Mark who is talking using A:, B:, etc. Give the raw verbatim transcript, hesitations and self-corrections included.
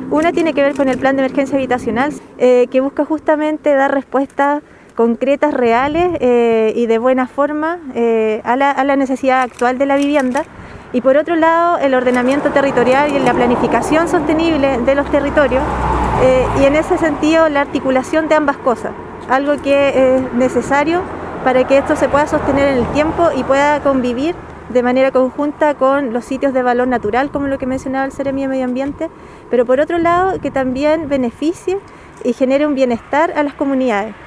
A: Una tiene que ver con el plan de emergencia habitacional, eh, que busca justamente dar respuestas concretas, reales eh, y de buena forma eh, a, la, a la necesidad actual de la vivienda. Y por otro lado, el ordenamiento territorial y la planificación sostenible de los territorios eh, y en ese sentido la articulación de ambas cosas, algo que es necesario para que esto se pueda sostener en el tiempo y pueda convivir de manera conjunta con los sitios de valor natural, como lo que mencionaba el Seremi de Medio Ambiente, pero por otro lado que también beneficie y genere un bienestar a las comunidades.